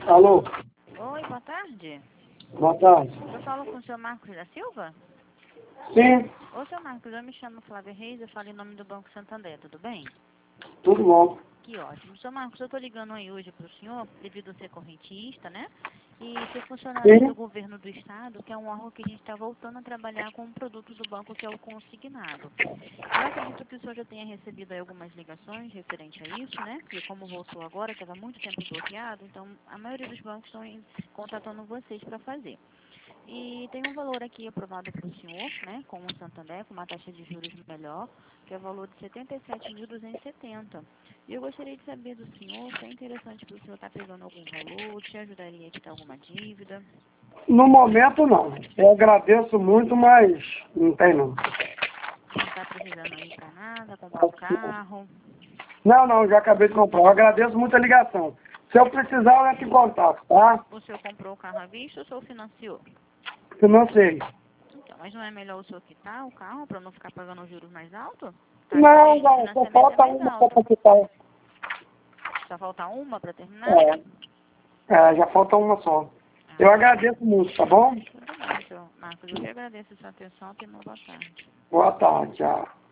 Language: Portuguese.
Alô? Oi, boa tarde. Boa tarde. Eu falo com o senhor Marcos da Silva? Sim, Ô, senhor Marcos, eu me chamo Flávia Reis, eu falo em nome do Banco Santander, tudo bem? tudo bom. Que ótimo. Senhor Marcos, eu estou ligando aí hoje para o senhor, devido a ser correntista, né? E ser funcionário aí do Sim, governo do estado, que é um órgão que a gente está voltando a trabalhar com um produto do banco que é o consignado. Eu acredito que o senhor já tenha recebido aí algumas ligações referente a isso, né? Porque como voltou agora, estava muito tempo bloqueado, então a maioria dos bancos estão contatando vocês para fazer. E tem um valor aqui aprovado para o senhor, né, com o Santander, com uma taxa de juros melhor, que é o valor de 77.270. E eu gostaria de saber do senhor se é interessante para o senhor estar pegando algum valor, te ajudaria a quitar alguma dívida. no momento não. Eu agradeço muito, mas não tem não. Não está precisando ir para nada, comprar um carro. Não, já acabei de comprar. Eu agradeço muito a ligação. Se eu precisar, eu entro em contato, tá? O senhor comprou o carro à vista ou o senhor financiou? Eu não sei. Então, mas não é melhor o senhor quitar o carro para não ficar pagando os juros mais altos? Taxa Não, de não, só financiamento é falta mais uma só alta. para quitar. Só falta uma para terminar? Já falta uma só. Eu Ah, agradeço muito, tá bom? tudo bem, senhor Marcos. Eu que agradeço a sua atenção. Tenha uma boa tarde. Boa tarde, tchau.